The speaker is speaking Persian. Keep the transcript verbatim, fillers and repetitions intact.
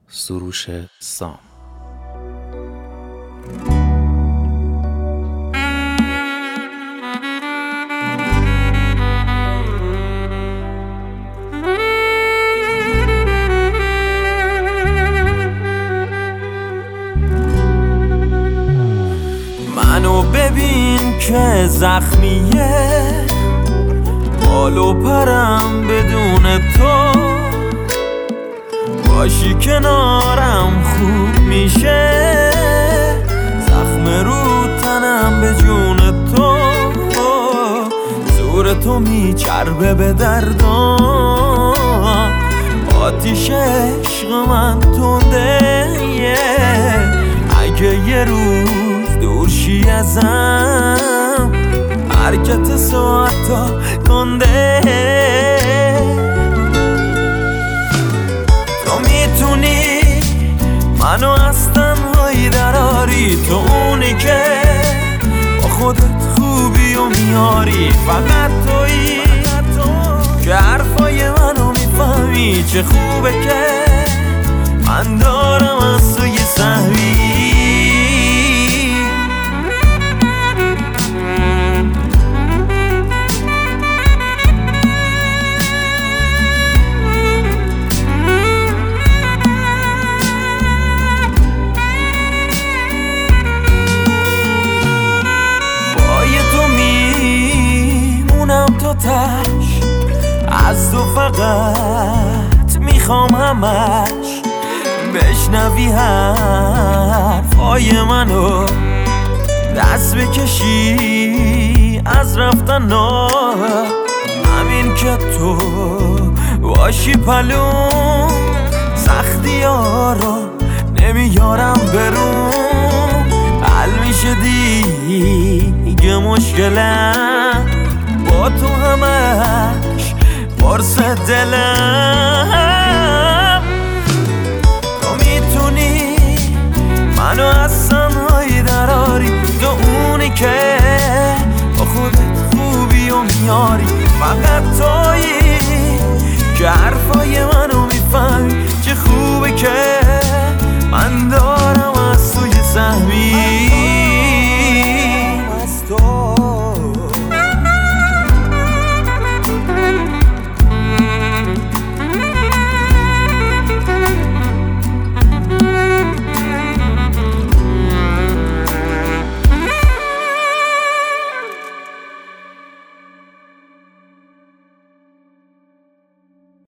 سروش سام. منو ببین که زخمیه، بال و پرم بدون تو، باشی کنارم خوب میشه، زخم رو تنم به جون تو، زور تو میچربه به دردام، آتیش عشق من تنده، اگه یه روز دورشی ازم حرکت ساعتا کنده، تو میتونی منو از تنهایی دراری، تو اونی که با خودت خوبی و میاری، فقط تویی که حرفای منو میفهمی، چه خوبه که من دارم از تو یه سهمی. تش از تو فقط میخوام همش بشنوی حرفای منو، دست بکشی از رفتن ها، همین که تو باشی پلوم، سختی ها رو نمیارم برون، حل میشه دیگه مشکلم، با تو همش پرس دلم.